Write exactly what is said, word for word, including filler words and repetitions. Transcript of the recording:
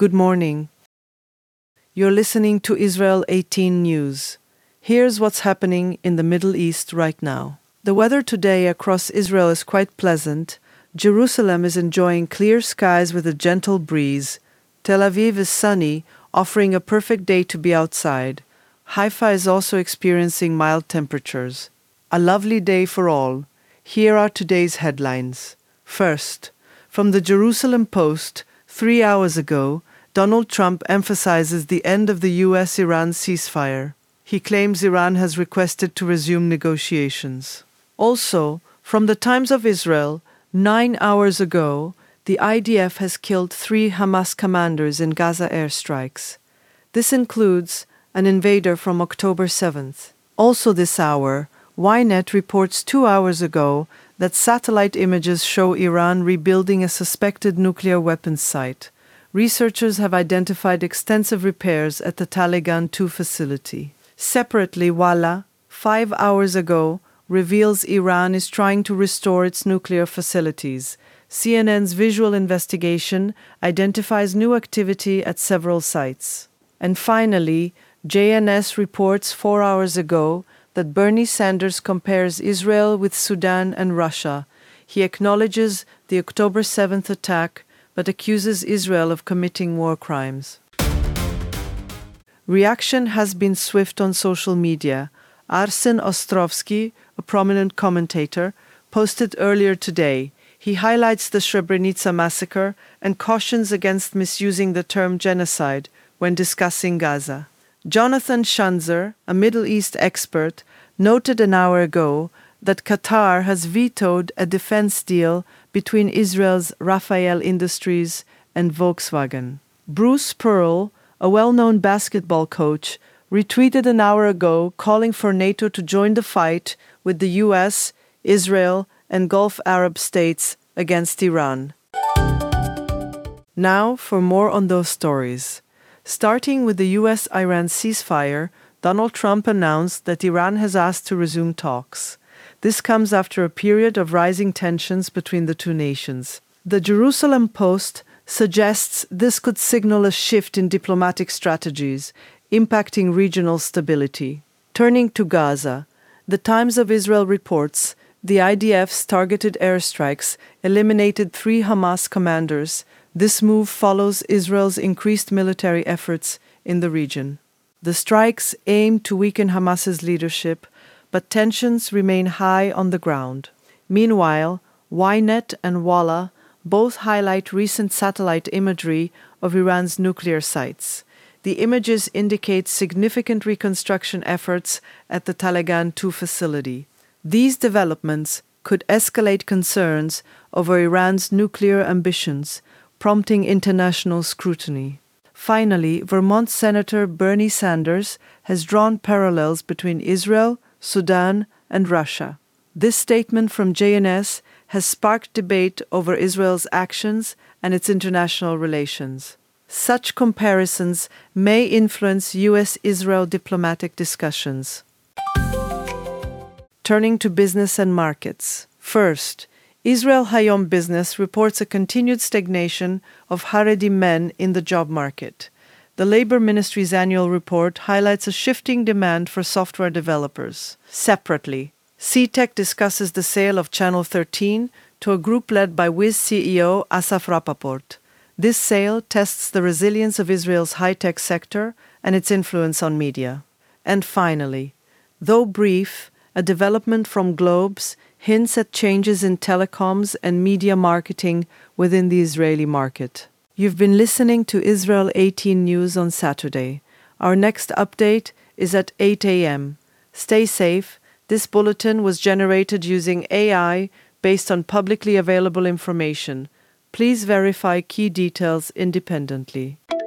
Good morning. You're listening to Israel eighteen News. Here's what's happening in the Middle East right now. The weather today across Israel is quite pleasant. Jerusalem is enjoying clear skies with a gentle breeze. Tel Aviv is sunny, offering a perfect day to be outside. Haifa is also experiencing mild temperatures. A lovely day for all. Here are today's headlines. First, from the Jerusalem Post, three hours ago, Donald Trump emphasizes the end of the U S Iran ceasefire. He claims Iran has requested to resume negotiations. Also, from the Times of Israel, nine hours ago, the I D F has killed three Hamas commanders in Gaza airstrikes. This includes an invader from October seventh. Also this hour, Ynet reports two hours ago that satellite images show Iran rebuilding a suspected nuclear weapons site. Researchers have identified extensive repairs at the Talegan two facility. Separately, Walla, five hours ago, reveals Iran is trying to restore its nuclear facilities. C N N's visual investigation identifies new activity at several sites. And finally, J N S reports four hours ago that Bernie Sanders compares Israel with Sudan and Russia. He acknowledges the October seventh attack, but accuses Israel of committing war crimes. Reaction has been swift on social media. Arsen Ostrovsky, a prominent commentator, posted earlier today. He highlights the Srebrenica massacre and cautions against misusing the term genocide when discussing Gaza. Jonathan Schanzer, a Middle East expert, noted an hour ago that Qatar has vetoed a defense deal between Israel's Rafael Industries and Volkswagen. Bruce Pearl, a well-known basketball coach, retweeted an hour ago calling for NATO to join the fight with the U S, Israel, and Gulf Arab states against Iran. Now for more on those stories. Starting with the U S Iran ceasefire, Donald Trump announced that Iran has asked to resume talks. This comes after a period of rising tensions between the two nations. The Jerusalem Post suggests this could signal a shift in diplomatic strategies, impacting regional stability. Turning to Gaza, the Times of Israel reports the I D F's targeted airstrikes eliminated three Hamas commanders. This move follows Israel's increased military efforts in the region. The strikes aim to weaken Hamas's leadership, but tensions remain high on the ground. Meanwhile, Ynet and Walla both highlight recent satellite imagery of Iran's nuclear sites. The images indicate significant reconstruction efforts at the Talegan two facility. These developments could escalate concerns over Iran's nuclear ambitions, prompting international scrutiny. Finally, Vermont Senator Bernie Sanders has drawn parallels between Israel, Sudan, and Russia. This statement from J N S has sparked debate over Israel's actions and its international relations. Such comparisons may influence U S Israel diplomatic discussions. Turning to business and markets. First, Israel Hayom Business reports a continued stagnation of Haredi men in the job market. The Labor Ministry's annual report highlights a shifting demand for software developers. Separately, C TEC discusses the sale of Channel thirteen to a group led by Wiz C E O Asaf Rapaport. This sale tests the resilience of Israel's high-tech sector and its influence on media. And finally, though brief, a development from Globes hints at changes in telecoms and media marketing within the Israeli market. You've been listening to Israel eighteen News on Saturday. Our next update is at eight a.m. Stay safe. This bulletin was generated using A I based on publicly available information. Please verify key details independently.